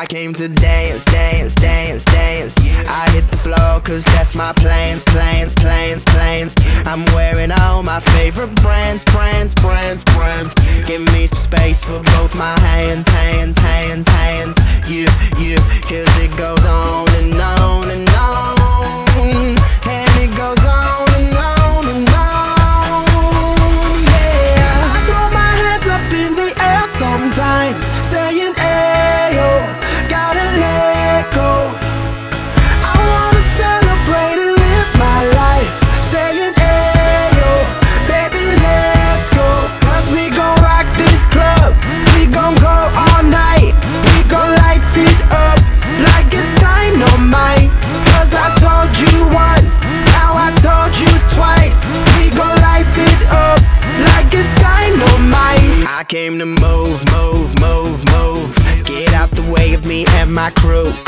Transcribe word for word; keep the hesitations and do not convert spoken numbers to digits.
I came to dance, dance, dance, dance. I hit the floor cause that's my plans, plans, plans, plans. I'm wearing all my favorite brands, brands, brands, brands. Give me some space for both my hands, hands, hands, hands. You, you, cause it goes on and on and on. And it goes on and on and on. Yeah, I throw my hands up in the air sometimes, saying ayo, gotta let go. I wanna celebrate and live my life, saying ayo, baby let's go. Cause we gon' rock this club, we gon' go all night. We gon' light it up like it's dynamite. Cause I told you once, now I told you twice. We gon' light it up like it's dynamite. I came to move, move, move, move. Get out the way of me and my crew.